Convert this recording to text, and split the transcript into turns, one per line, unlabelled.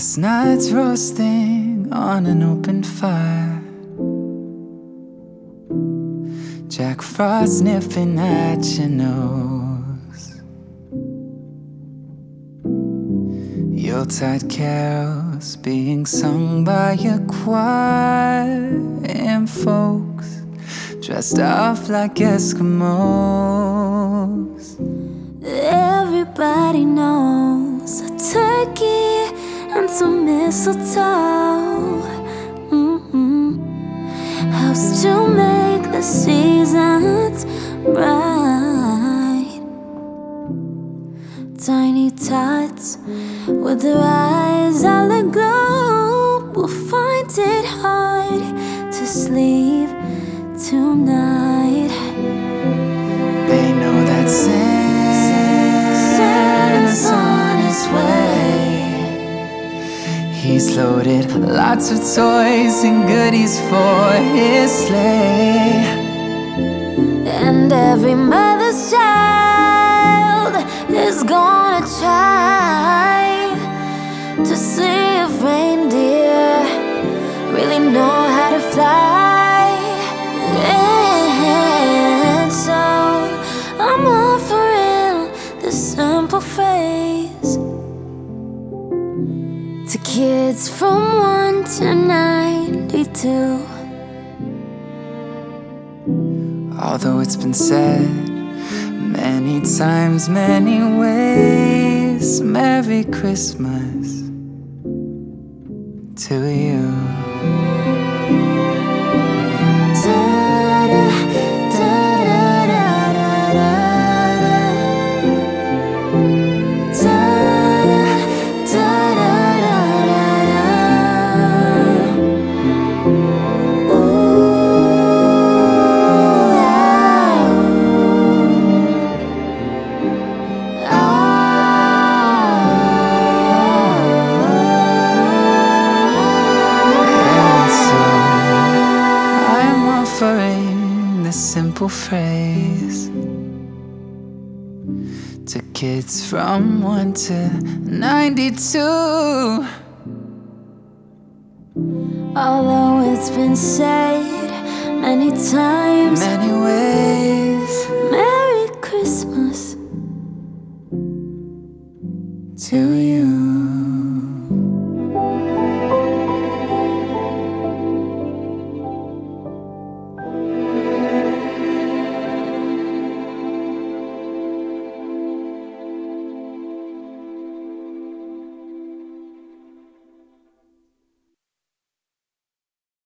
Chestnuts roasting on an open fire, Jack Frost nipping at your nose, Yuletide carols being sung by your choir, and folks dressed up like Eskimos.
Everybody knows a turkey and some mistletoe helps to make the seasons bright. Tiny tots with their eyes all aglow will find it hard to sleep tonight.
They know that Santa's on his way. He's loaded lots of toys and goodies for his sleigh.
And every mother's child is gonna try to see if reindeer really know how to fly. And so I'm offering this simple phrase to kids from 1 to 92.
Although it's been said many times, many ways, Merry Christmas to you. This simple phrase to kids from 1 to 92.
Although it's been said many times,
many ways,
Merry Christmas
to you.